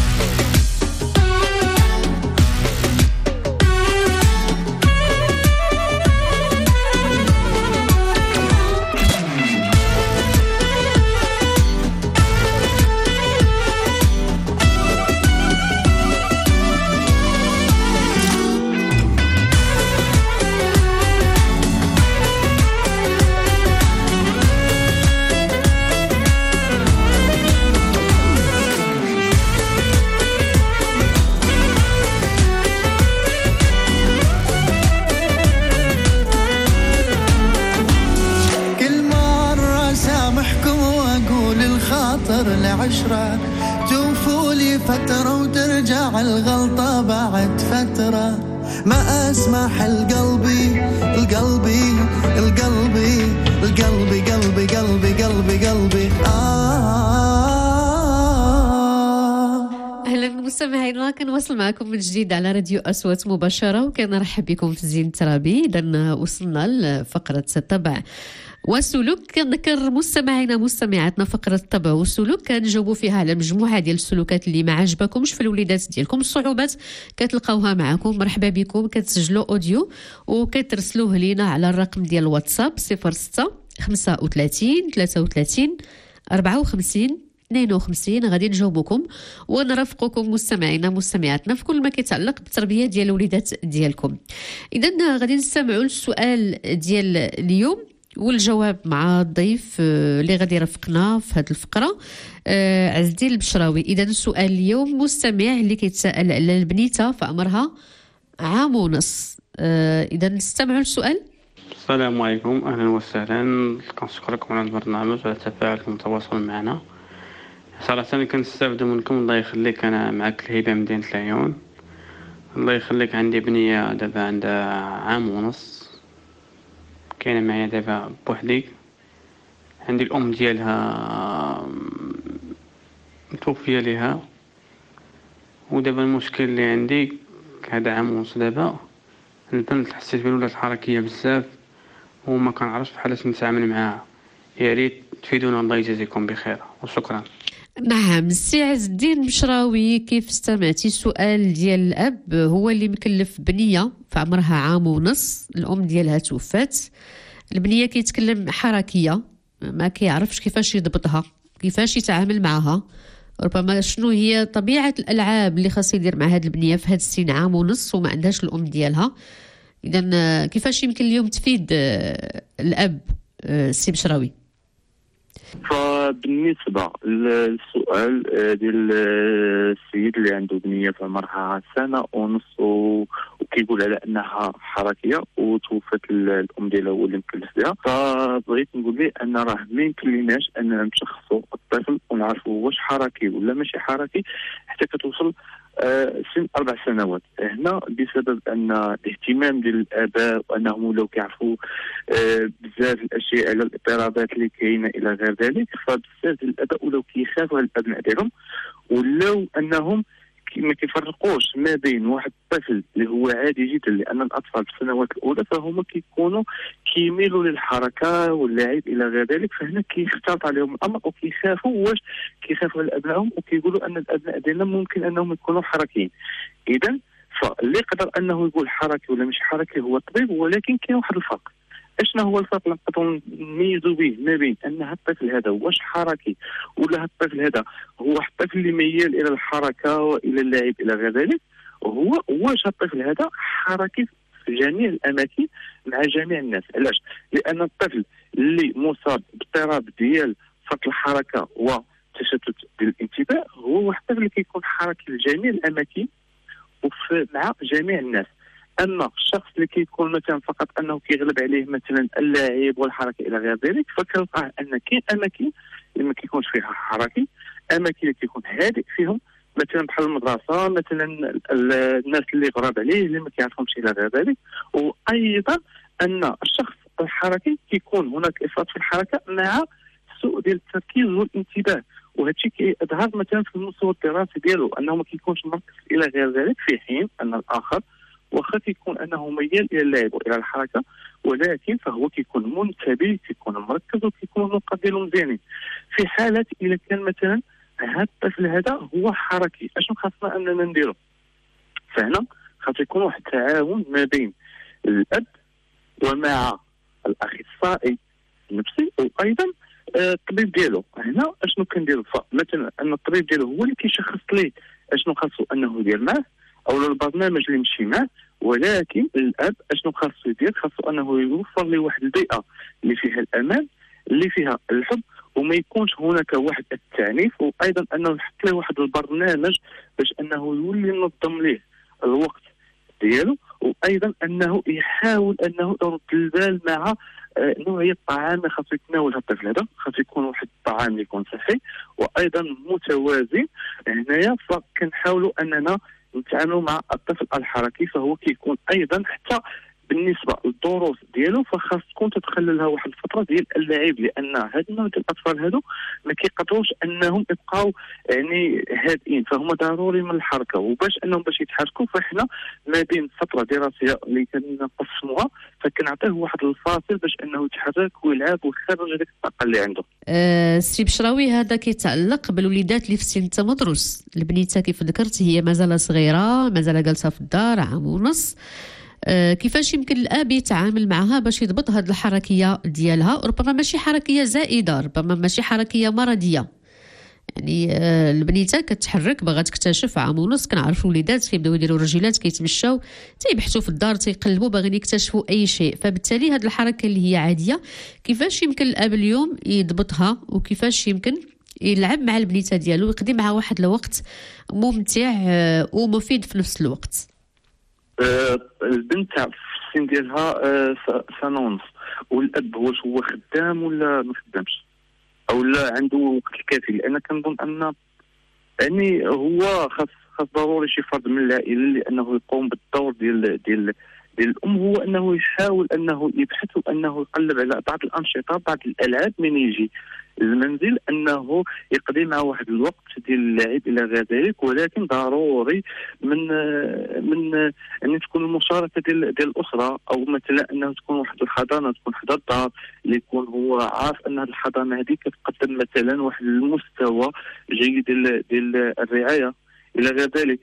العشرة توفوا لي فترة وترجع الغلطة بعد فترة ما أسمح القلبي القلبي القلبي القلبي قلبي قلبي قلبي قلبي آه.
أهلا مستمعينا كنواصل معكم من جديد على راديو أصوات مباشرة وكنرحب بكم في زين ترابي إذا وصلنا لفقرة الطبع والسلوك. كنذكر مستمعينا مستمعاتنا فقرة الطبع والسلوك كنجاوبوا فيها على مجموعة ديال السلوكات اللي ما عجبكمش في الوليدات ديالكم الصعوبات كتلقاوها معكم مرحبا بكم كتسجلوا أوديو وكترسلوه لينا على الرقم ديال الواتساب صفر ستة خمسة وثلاثين ثلاثة وثلاثين أربعة وخمسين اثنين وخمسين غادي نجاوبكم ونرافقكم مستمعينا مستمعاتنا في كل ما كيتعلق بالتربيه ديال الوليدات ديالكم. اذا غادي نستمعوا للسؤال ديال اليوم والجواب مع الضيف اللي غادي يرافقنا في هذه الفقره عز الدين البشراوي. اذا السؤال اليوم مستمع اللي كيتساءل على البنيته في عمرها عام ونص. اذا نستمعوا للسؤال.
السلام عليكم اهلا وسهلا كنشكركم على البرنامج وعلى تفاعلكم والتواصل معنا. صراحه كنستافد منكم الله يخليك. انا معك الهبه من مدينه العيون. الله يخليك عندي بنيه دابا عندها عام ونص كاينه معايا دابا بوحدي. عندي الام ديالها متوفيه ليها ودابا المشكل اللي عندي هذا عام ونص دابا البنت حسيت بها ولات حركيه بزاف وما كنعرفش بحالاش نتعامل معاها. يا ريت تفيدونا الله يجازيكم بخير وشكرا.
نعم سي عز الدين بشراوي كيف استمعتي السؤال ديال الاب هو اللي مكلف بنيه في عمرها عام ونص الام ديالها توفات. البنيه كيتكلم حركيه ما كيعرفش كيفاش يضبطها كيفاش يتعامل معها ربما شنو هي طبيعه الالعاب اللي خاص يدير مع هذه البنيه في هذا السن عام ونص وما عندهاش الام ديالها. اذا كيفاش يمكن اليوم تفيد الاب سي بشراوي؟
فبالنسبة للسؤال ديال السيد اللي عنده بنية في عمرها سنة ونص وكيقول على أنها حركية وتوفت الأم ديالها هو اللي مكلف بها، فبغيت نقول ليه أن راه ما يمكنلناش أننا نشخصوا الطفل ونعرفوا واش حركي ولا ماشي حركي حتى كتوصل آه سن أربع سنوات. هنا بسبب أن الاهتمام ديال الآباء وأنهم ولاو كيعرفوا آه بزاف الأشياء على الاضطرابات اللي كاينة إلى غير ذلك، فبزاف ديال الآباء ولاو كيخافوا على الأبناء ديالهم ولاو أنهم ما كيفرقوش ما بين واحد الطفل اللي هو عادي جدا، لان الاطفال في السنوات الاولى فهما كيكونوا كيميلوا للحركه واللعب الى غير ذلك، فهنا كيختلط عليهم الامر وكيخافوا واش كيخافوا على ابنائهم وكيقولوا ان الابناء ديالنا ممكن انهم يكونوا حركيين. اذا فاللي يقدر انه يقول حركي ولا مش حركي هو الطبيب، ولكن كاين واحد الفرق. اشنا هو الفرق اللي نقدروا نميزوا به ما بين ان هذا الطفل هذا واش حركي ولا هذا الطفل هذا هو واحد الطفل اللي ميال الى الحركه والى اللعب الى غير ذلك، هو واش هذا الطفل هذا حركي في جميع الاماكن مع جميع الناس. علاش؟ لان الطفل اللي مصاب باضطراب ديال فرط الحركه وتشتت الانتباه هو واحد الطفل اللي كيكون حركي لجميع الاماكن وفي مع جميع الناس. اما الشخص اللي كيكون مثلا فقط انه كيغلب عليه مثلا اللاعب والحركه الى غير ذلك، فكنلقاه ان كاين اماكن اللي ما كيكونش فيها حركي، اماكن اللي كيكون هادئ فيهم مثلا بحال المدرسه، مثلا الناس اللي غراب عليه اللي ما كيعرفهمش الى غير ذلك. وايضا ان الشخص الحركي كيكون هناك افراط في الحركه مع سوء ديال التركيز والانتباه، وهذا الشيء كيظهر مثلا في المستوى الدراسي ديالو انه ما كيكونش مركز الى غير ذلك، في حين ان الاخر واخا كيكون انه ميال الى اللعب والى الحركه ولكن فهو كيكون منتبه، كيكون مركز وكيكون النقاط ديالو مزيانين. في حاله اذا كان مثلا هذا الطفل هذا هو حركي، اشنو خاصنا اننا نديرو؟ فهنا خاص يكون واحد التعاون ما بين الاب ومع الاخصائي النفسي وايضا الطبيب ديالو. هنا اشنو كنديرو؟ فمثلا ان الطبيب ديالو هو اللي كيشخص ليه اشنو خاصو انه يدير معاه او البرنامج اللي يمشي معاه، ولكن الاب اشنو خاصو يدير؟ خاصو انه يوفر ليه واحد البيئه اللي فيها الامان، اللي فيها الحب، وما يكونش هناك واحد التعنيف، وايضا انه يحط له واحد البرنامج باش انه يولي ينظم ليه الوقت ديالو، وايضا انه يحاول انه يرد البال مع آه نوعيه الطعام اللي خاصو يتناولها الطفل هذا. خاصو يكون واحد الطعام اللي يكون صحي وايضا متوازن. هنايا فكنحاولوا اننا نتعاملوا مع الطفل الحركي، فهو كيكون ايضا حتى بالنسبه للدروس ديالو فخاص تكون تدخل لها واحد الفتره ديال اللعب، لان هاد النوع ديال الاطفال هادو ما كيقدروش انهم يبقاو يعني هادئين، فهم ضروري من الحركه. وباش انهم باش يتحركوا فاحنا ما بين فتره دراسيه اللي كنقسموها فكنعطيه واحد الفاصل باش انه يتحرك ويلعب ويخرج هذيك الطاقه اللي عنده.
أه سي بشراوي، هذا كيتعلق بالوليدات اللي في سن التمدرس. البنيته كيف ذكرت هي مازال صغيره، مازال جالسه في الدار عام ونص. أه كيفاش يمكن الاب يتعامل معها باش يضبط هذه الحركيه ديالها؟ ربما ماشي حركيه زائده، ربما ماشي حركيه مرضيه. يعني أه البنيته كتحرك باغا تكتشف عام ونص. كنعرفوا وليدات كيبداو يديروا رجيلات كيتمشاو تيبحثوا في الدار تيقلبوا باغيين يكتشفوا اي شيء، فبالتالي هذه الحركه اللي هي عاديه كيفاش يمكن الاب اليوم يضبطها وكيفاش يمكن يلعب مع البنيته ديالو ويقضي معها واحد الوقت ممتع أه ومفيد في نفس الوقت؟
أه البنت في السن ديالها أه سنه ونص، والاب واش هو خدام ولا ما خدامش او لا عنده وقت الكافي؟ لان كنظن ان يعني هو خاص خاص ضروري شي فرد من العائله لانه يقوم بالدور ديال ديال ديال الام، هو انه يحاول انه يبحث وانه يقلب على بعض الانشطه بعض الالعاب من يجي المنزل، انه يقضي مع واحد الوقت ديال اللعب الى غير ذلك. ولكن ضروري من من ان تكون المشاركه ديال ديال الاسره، او مثلا انه تكون واحد الحضانه تكون حدا الدار اللي يكون هو عارف ان هذه الحضانه هذه كتقدم مثلا واحد المستوى جيد ديال ديال الرعايه الى غير ذلك.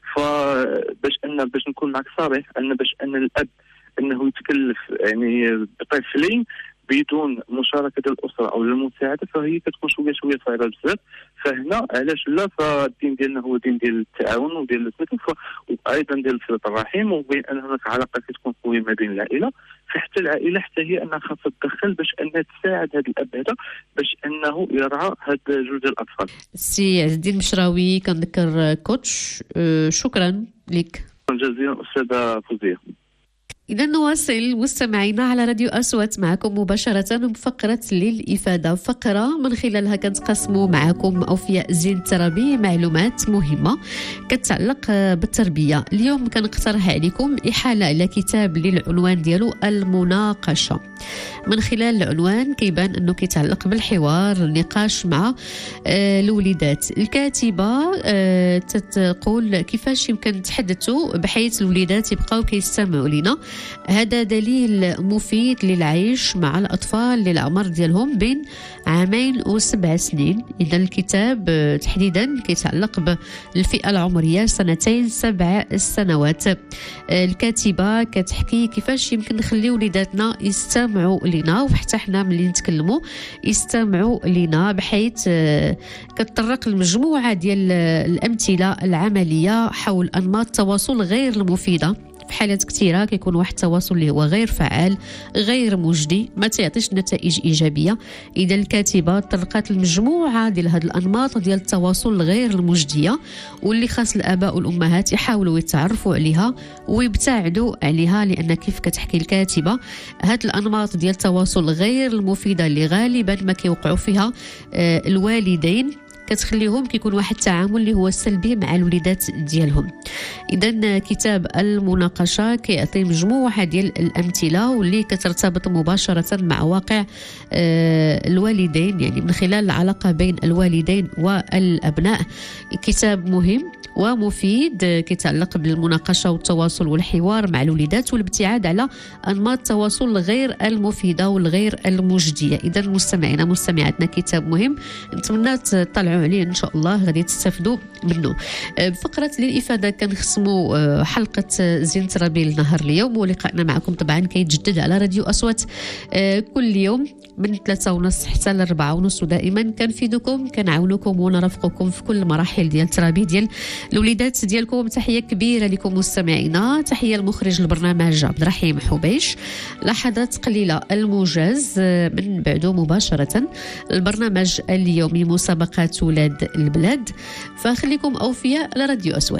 فباش ان باش نكون معك صريح ان باش ان الاب انه يتكلف يعني بطفلين بدون مشاركه ديال الاسره او المساعده فهي كتكون شويه شويه صعيبه بزاف. فهنا علاش لا؟ فالدين ديالنا هو دين ديال التعاون وديال التكافؤ وايضا ديال صله الرحم، وبين ان هناك علاقه كتكون قويه ما بين العائله. فحتى العائله حتى هي انها خاصها تدخل باش انها تساعد هذا الاب هذا باش انه يرعى هاد جوج ديال الاطفال.
سي عز الدين مشراوي كنذكر كوتش، أه شكرا لك
جزيلا استاذه فوزيه.
إذا نواصل مستمعينا على راديو أصوات معكم مباشرة بفقرة للإفادة، فقرة من خلالها كنتقاسموا معكم أوفياء زين الترابي معلومات مهمة كتعلق بالتربية. اليوم كنقترح عليكم إحالة إلى كتاب للعنوان ديالو المناقشة. من خلال العنوان كيبان أنه كيتعلق بالحوار النقاش مع آه الوليدات. الكاتبة آه تتقول كيفاش يمكن نتحدثوا بحيث الوليدات يبقاو كيستمعوا لنا. هذا دليل مفيد للعيش مع الأطفال للأعمار ديالهم بين عامين وسبع سنين. إذا الكتاب تحديدا كيتعلق بالفئة العمرية سنتين سبع سنوات. الكاتبة كتحكي كيفاش يمكن نخلي وليداتنا يستمعوا لنا وحتى حنا ملي نتكلموا يستمعوا لنا، بحيث كتطرق المجموعة ديال الأمثلة العملية حول أنماط التواصل غير المفيدة في حالات كثيره كيكون واحد التواصل اللي هو غير فعال غير مجدي ما تعطيش نتائج ايجابيه. اذا الكاتبه طرقات المجموعه ديال هذه الانماط ديال التواصل غير المجديه واللي خاص الاباء والامهات يحاولوا يتعرفوا عليها ويبتعدوا عليها، لان كيف كتحكي الكاتبه هذه الانماط ديال التواصل غير المفيده اللي غالبا ما كيوقعوا فيها آه الوالدين كتخليهم كيكون واحد التعامل اللي هو سلبي مع الوليدات ديالهم. اذا كتاب المناقشه كيعطي مجموعه ديال الامثله واللي كترتبط مباشره مع واقع آه الوالدين، يعني من خلال العلاقه بين الوالدين والابناء. كتاب مهم ومفيد كيتعلق بالمناقشه والتواصل والحوار مع الوليدات والابتعاد على انماط التواصل غير المفيده والغير المجديه. اذا مستمعينا مستمعاتنا كتاب مهم، نتمنى تطلعوا عليه ان شاء الله غادي تستافدوا منه. بفقره للافاده كنختموا حلقه زينة ربيع نهار اليوم، ولقائنا معكم طبعا كيتجدد على راديو أصوات كل يوم من ثلاثة ونص حتى لأربعة ونص، ودائما كنفيدكم كنعاونكم ونرافقكم في كل مراحل ديال التربيه ديال الوليدات ديالكم. تحيه كبيره لكم مستمعينا، تحيه المخرج البرنامج عبد الرحيم حبيش. لحظات قليله الموجز من بعده مباشره البرنامج اليومي مسابقات ولاد البلاد، فخليكم اوفياء لراديو أصوات.